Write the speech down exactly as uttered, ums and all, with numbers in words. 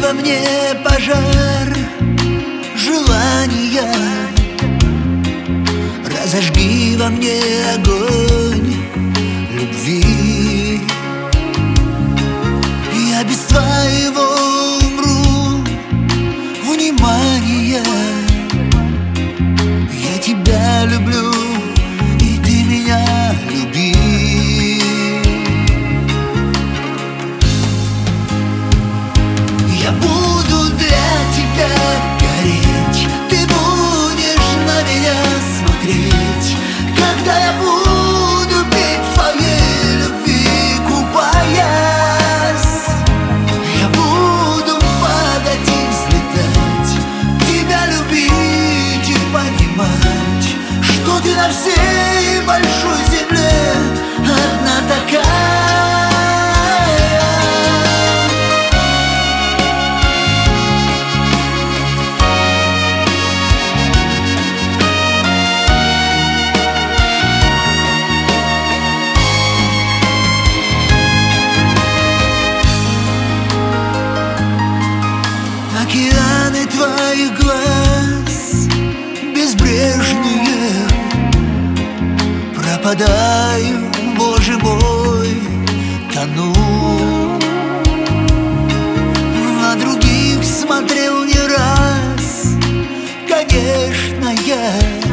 во мне пожар желания, разожги во мне огонь любви. Я без твоего умру внимания. Я тебя люблю, и ты меня люби. Я буду для тебя гореть, ты будешь на меня смотреть, когда я буду петь твоей любви, купаясь. Я буду падать и взлетать, тебя любить и понимать, что ты на всей большой земле одна такая. Океаны твоих глаз безбрежные, пропадаю, Боже мой, тону. На других смотрел не раз, конечно, я